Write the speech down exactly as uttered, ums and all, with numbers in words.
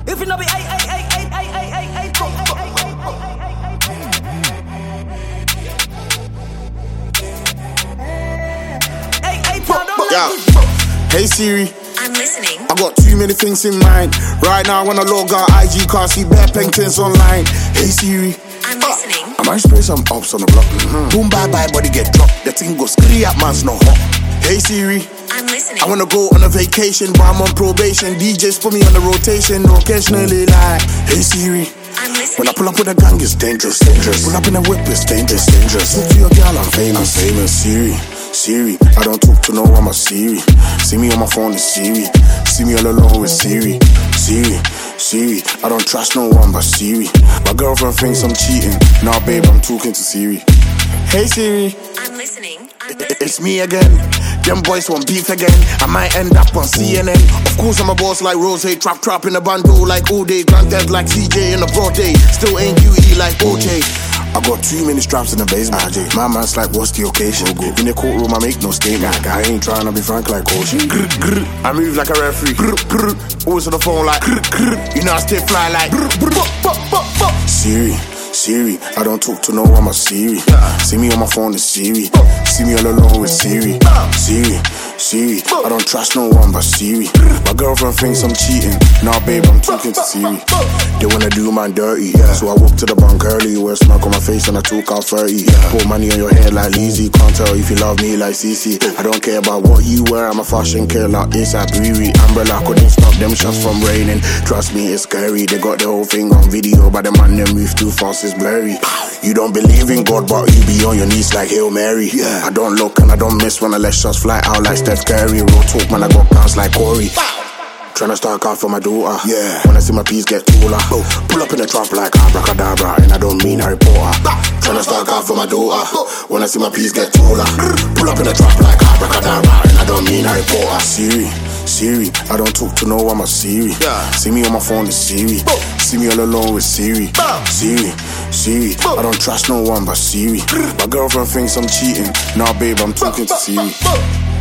If it not be eight, eight, eight, eight, eight, eight, eight, eight, eight, eight, eight, yeah. Hey Siri, I'm listening. I got too many things in mind. Right now I wanna log out I G, can't see bare paintings online. Hey Siri, I'm listening. I might spray some ups on the block. Mm-hmm. Boom, bye bye, body get dropped. The thing goes scree up, man's not hot. Hey Siri, I'm listening. I wanna go on a vacation, but I'm on probation. D Js put me on the rotation, occasionally like. Hey Siri, I'm listening. when I pull up with a gang, it's dangerous, dangerous. Pull up in a whip, it's dangerous, dangerous. Look to your girl, I'm famous, famous. Siri, Siri, I don't talk to no one, I'm a Siri. See me on my phone, it's Siri. See me all alone with Siri. Siri, Siri, I don't trust no one but Siri. My girlfriend thinks I'm cheating. Nah, babe, I'm talking to Siri. Hey Siri, I'm listening. I'm listening. it's me again. Them boys want beef again. I might end up on C N N. Of course I'm a boss like Rose, trap trap in a bando like all day. Granddad like C J in a broad day. Still ain't Q E like O J. I got too many straps in the basement. R J. My man's like, what's the occasion? In the courtroom, I make no statement. I ain't trying to be frank like coaching. I move like a referee. Always on the phone like, you know I stay fly like. Siri, Siri, I don't talk to no one, I'm a Siri. See me on my phone, it's Siri. See me all alone with Siri. Siri, Siri, I don't trust no one but Siri. My girlfriend thinks I'm cheating. Nah, babe, I'm talking to Siri. They wanna do man dirty, yeah. So I walk to the bank early, wear smack on my face and I talk out thirty. Yeah. Put money on your head like Lizzy, can't tell if you love me like C C. I don't care about what you wear, I'm a fashion killer. ASAP Riri, umbrella couldn't stop them shots from raining. Trust me, it's scary. They got the whole thing on video, but the man them move too fast, it's blurry. You don't believe in God, but you be on your knees like Hail Mary. Yeah. I don't look and I don't miss when I let shots fly out like Steph Curry. Real talk, man, I got guns like Corey. Tryna start out for my daughter. Yeah. When I see my piece get taller. Oh. Pull up in the trap like abracadabra, and I don't mean Harry Potter. Tryna start out for my daughter. When I see my piece get taller. Pull up in the trap like abracadabra, and I don't mean Harry Potter. Siri, Siri, I don't talk to no one, I'm a Siri. Yeah. See me on my phone, it's Siri. See me all alone with Siri. Siri, Siri, I don't trust no one but Siri. My girlfriend thinks I'm cheating. Nah, babe, I'm talking to Siri.